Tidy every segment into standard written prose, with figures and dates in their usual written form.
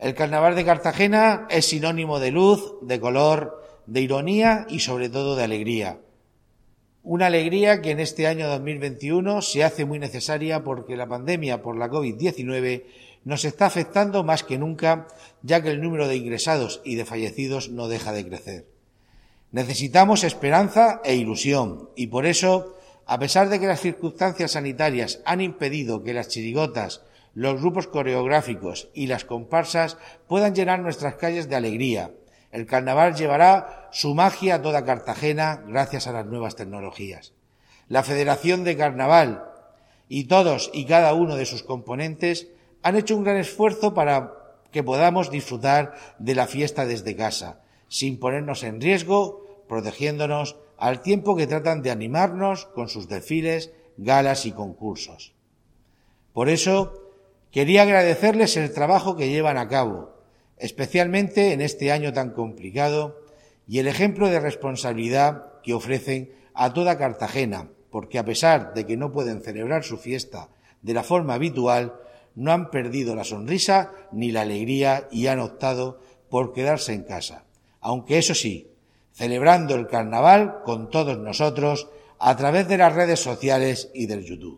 El Carnaval de Cartagena es sinónimo de luz, de color, de ironía y sobre todo de alegría. Una alegría que en este año 2021 se hace muy necesaria porque la pandemia por la COVID-19 nos está afectando más que nunca, ya que el número de ingresados y de fallecidos no deja de crecer. Necesitamos esperanza e ilusión y por eso, a pesar de que las circunstancias sanitarias han impedido que las chirigotas, los grupos coreográficos y las comparsas puedan llenar nuestras calles de alegría, el carnaval llevará su magia a toda Cartagena gracias a las nuevas tecnologías. La Federación de Carnaval y todos y cada uno de sus componentes han hecho un gran esfuerzo para que podamos disfrutar de la fiesta desde casa, sin ponernos en riesgo, protegiéndonos al tiempo que tratan de animarnos con sus desfiles, galas y concursos. Por eso, quería agradecerles el trabajo que llevan a cabo, especialmente en este año tan complicado, y el ejemplo de responsabilidad que ofrecen a toda Cartagena, porque a pesar de que no pueden celebrar su fiesta de la forma habitual, no han perdido la sonrisa ni la alegría y han optado por quedarse en casa, aunque eso sí, celebrando el carnaval con todos nosotros a través de las redes sociales y del YouTube.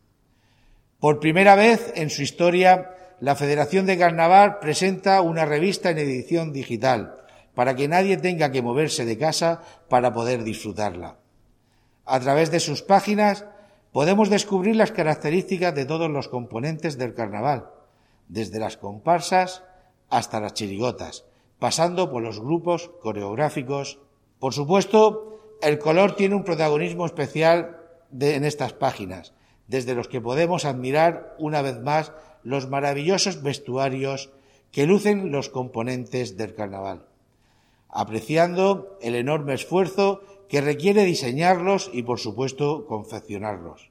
Por primera vez en su historia, la Federación de Carnaval presenta una revista en edición digital para que nadie tenga que moverse de casa para poder disfrutarla. A través de sus páginas podemos descubrir las características de todos los componentes del carnaval, desde las comparsas hasta las chirigotas, pasando por los grupos coreográficos. Por supuesto, el color tiene un protagonismo especial en estas páginas, desde los que podemos admirar una vez más los maravillosos vestuarios que lucen los componentes del carnaval, apreciando el enorme esfuerzo que requiere diseñarlos y, por supuesto, confeccionarlos.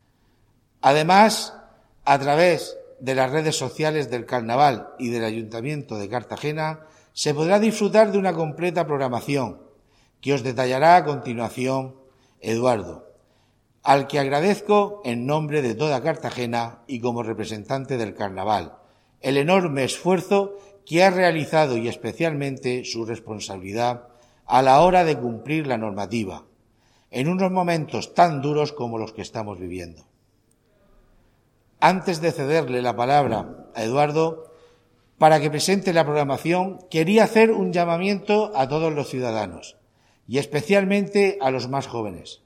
Además, a través de las redes sociales del carnaval y del Ayuntamiento de Cartagena, se podrá disfrutar de una completa programación que os detallará a continuación Eduardo, al que agradezco en nombre de toda Cartagena y como representante del carnaval, el enorme esfuerzo que ha realizado y especialmente su responsabilidad a la hora de cumplir la normativa, en unos momentos tan duros como los que estamos viviendo. Antes de cederle la palabra a Eduardo para que presente la programación, quería hacer un llamamiento a todos los ciudadanos y especialmente a los más jóvenes.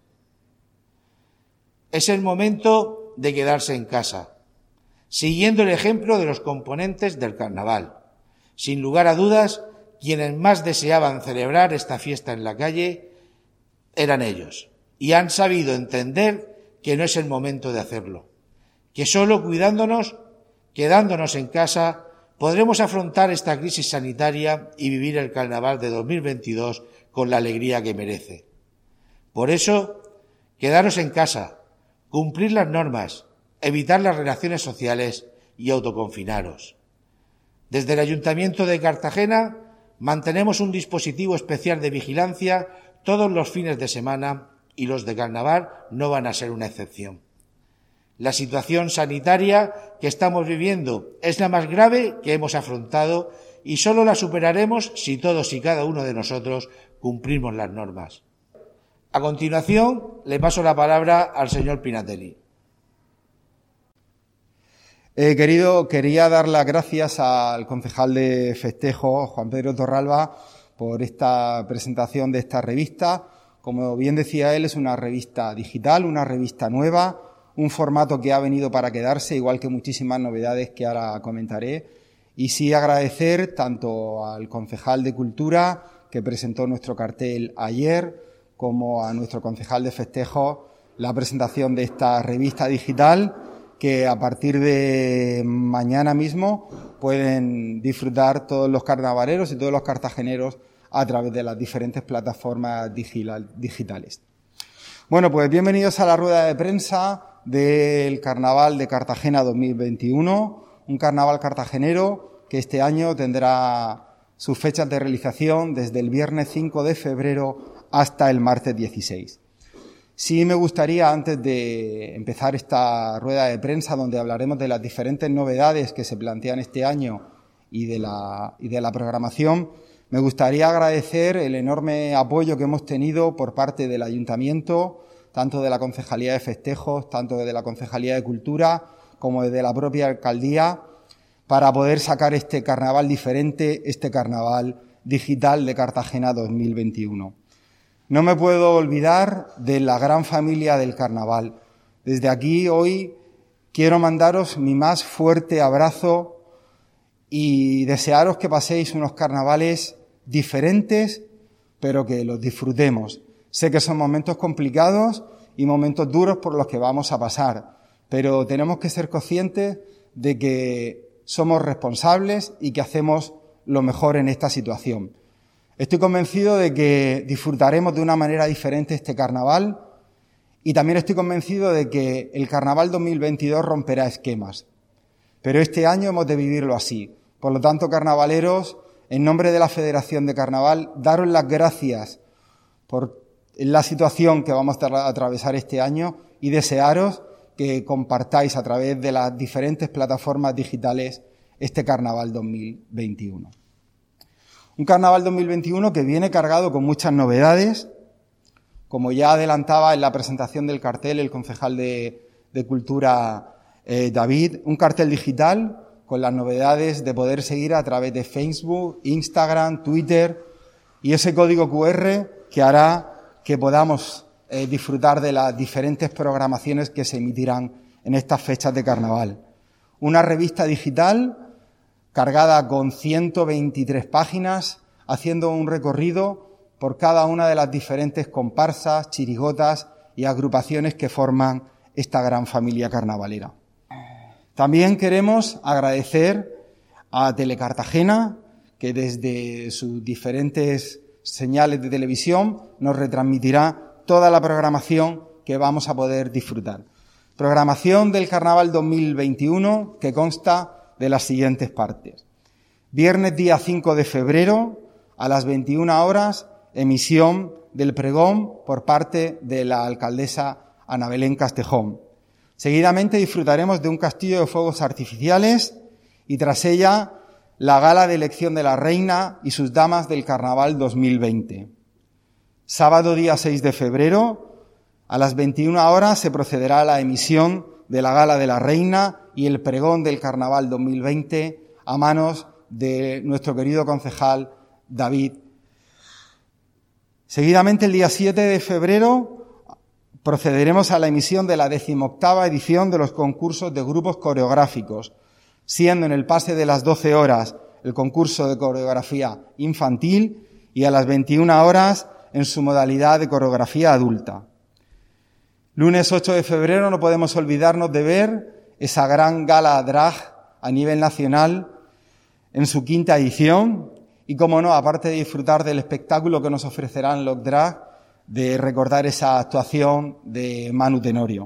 Es el momento de quedarse en casa, siguiendo el ejemplo de los componentes del carnaval. Sin lugar a dudas, quienes más deseaban celebrar esta fiesta en la calle eran ellos, y han sabido entender que no es el momento de hacerlo, que solo cuidándonos, quedándonos en casa, podremos afrontar esta crisis sanitaria y vivir el carnaval de 2022 con la alegría que merece. Por eso, quedaros en casa, cumplir las normas, evitar las relaciones sociales y autoconfinaros. Desde el Ayuntamiento de Cartagena mantenemos un dispositivo especial de vigilancia todos los fines de semana y los de carnaval no van a ser una excepción. La situación sanitaria que estamos viviendo es la más grave que hemos afrontado y solo la superaremos si todos y cada uno de nosotros cumplimos las normas. A continuación, le paso la palabra al señor Pinatelli. Quería dar las gracias al concejal de festejo, Juan Pedro Torralba, por esta presentación de esta revista. Como bien decía él, es una revista digital, una revista nueva, un formato que ha venido para quedarse, igual que muchísimas novedades que ahora comentaré. Y sí agradecer tanto al concejal de Cultura, que presentó nuestro cartel ayer, como a nuestro concejal de festejo, la presentación de esta revista digital, que a partir de mañana mismo pueden disfrutar todos los carnavaleros y todos los cartageneros a través de las diferentes plataformas digitales. Bueno, pues bienvenidos a la rueda de prensa del Carnaval de Cartagena 2021, un carnaval cartagenero que este año tendrá sus fechas de realización desde el viernes 5 de febrero hasta el martes 16. Sí me gustaría, antes de empezar esta rueda de prensa, donde hablaremos de las diferentes novedades que se plantean este año y de la programación, me gustaría agradecer el enorme apoyo que hemos tenido por parte del Ayuntamiento, tanto de la Concejalía de Festejos, tanto de la Concejalía de Cultura, como de la propia Alcaldía, para poder sacar este carnaval diferente, este carnaval digital de Cartagena 2021. No me puedo olvidar de la gran familia del carnaval. Desde aquí hoy quiero mandaros mi más fuerte abrazo y desearos que paséis unos carnavales diferentes, pero que los disfrutemos. Sé que son momentos complicados y momentos duros por los que vamos a pasar, pero tenemos que ser conscientes de que somos responsables y que hacemos lo mejor en esta situación. Estoy convencido de que disfrutaremos de una manera diferente este carnaval y también estoy convencido de que el carnaval 2022 romperá esquemas. Pero este año hemos de vivirlo así. Por lo tanto, carnavaleros, en nombre de la Federación de Carnaval, daros las gracias por la situación que vamos a atravesar este año y desearos que compartáis a través de las diferentes plataformas digitales este Carnaval 2021. Un Carnaval 2021 que viene cargado con muchas novedades, como ya adelantaba en la presentación del cartel el concejal de Cultura David, un cartel digital con las novedades de poder seguir a través de Facebook, Instagram, Twitter y ese código QR que hará que podamos disfrutar de las diferentes programaciones que se emitirán en estas fechas de carnaval. Una revista digital cargada con 123 páginas, haciendo un recorrido por cada una de las diferentes comparsas, chirigotas y agrupaciones que forman esta gran familia carnavalera. También queremos agradecer a Telecartagena, que desde sus diferentes señales de televisión nos retransmitirá toda la programación que vamos a poder disfrutar. Programación del Carnaval 2021 que consta de las siguientes partes. Viernes día 5 de febrero a las 21 horas, emisión del pregón por parte de la alcaldesa Ana Belén Castejón. Seguidamente disfrutaremos de un castillo de fuegos artificiales y tras ella la gala de elección de la reina y sus damas del Carnaval 2020. Sábado día 6 de febrero a las 21 horas se procederá a la emisión de la gala de la reina y el pregón del Carnaval 2020 a manos de nuestro querido concejal David. Seguidamente, el día 7 de febrero, procederemos a la emisión de la 18ª edición de los concursos de grupos coreográficos, siendo en el pase de las 12 horas el concurso de coreografía infantil y a las 21 horas en su modalidad de coreografía adulta. Lunes 8 de febrero no podemos olvidarnos de ver esa gran gala drag a nivel nacional en su 5ª edición y, como no, aparte de disfrutar del espectáculo que nos ofrecerán los drag, de recordar esa actuación de Manu Tenorio.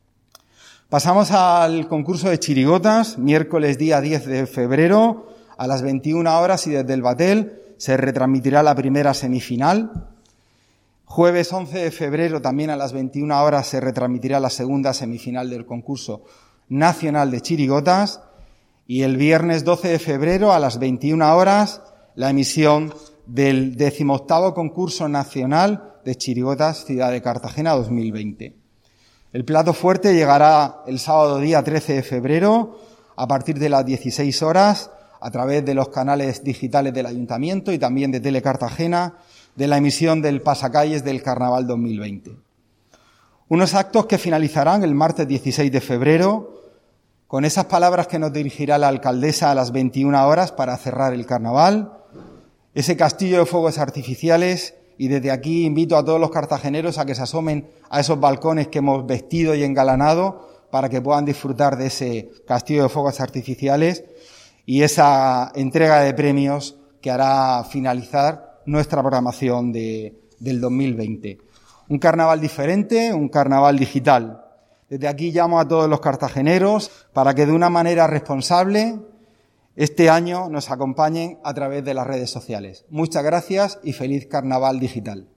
Pasamos al concurso de chirigotas, miércoles día 10 de febrero a las 21 horas y desde el Batel se retransmitirá la primera semifinal. Jueves 11 de febrero también a las 21 horas se retransmitirá la segunda semifinal del concurso nacional de chirigotas y el viernes 12 de febrero a las 21 horas la emisión del 18º concurso nacional de chirigotas Ciudad de Cartagena 2020. El plato fuerte llegará el sábado día 13 de febrero a partir de las 16 horas a través de los canales digitales del Ayuntamiento y también de Telecartagena de la emisión del Pasacalles del Carnaval 2020. Unos actos que finalizarán el martes 16 de febrero con esas palabras que nos dirigirá la alcaldesa a las 21 horas para cerrar el carnaval, ese castillo de fuegos artificiales. Y desde aquí invito a todos los cartageneros a que se asomen a esos balcones que hemos vestido y engalanado para que puedan disfrutar de ese castillo de fuegos artificiales y esa entrega de premios que hará finalizar nuestra programación del 2020. Un carnaval diferente, un carnaval digital. Desde aquí llamo a todos los cartageneros para que de una manera responsable este año nos acompañen a través de las redes sociales. Muchas gracias y feliz Carnaval digital.